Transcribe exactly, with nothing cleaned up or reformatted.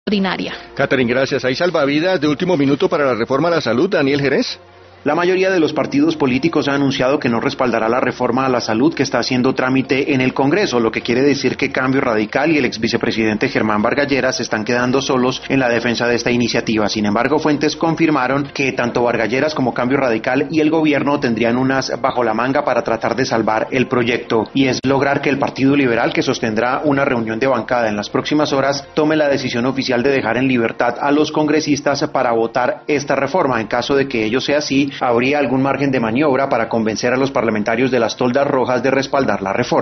ordinaria. Catherine, gracias. ¿Hay salvavidas de último minuto para la reforma a la salud, Daniel Jerez? La mayoría de los partidos políticos ha anunciado que no respaldará la reforma a la salud que está haciendo trámite en el Congreso, lo que quiere decir que Cambio Radical y el exvicepresidente Germán Vargas Lleras se están quedando solos en la defensa de esta iniciativa. Sin embargo, fuentes confirmaron que tanto Vargas Lleras como Cambio Radical y el gobierno tendrían unas bajo la manga para tratar de salvar el proyecto, y es lograr que el Partido Liberal, que sostendrá una reunión de bancada en las próximas horas, tome la decisión oficial de dejar en libertad a los congresistas para votar esta reforma. En caso de que ello sea así, habría algún margen de maniobra para convencer a los parlamentarios de las toldas rojas de respaldar la reforma.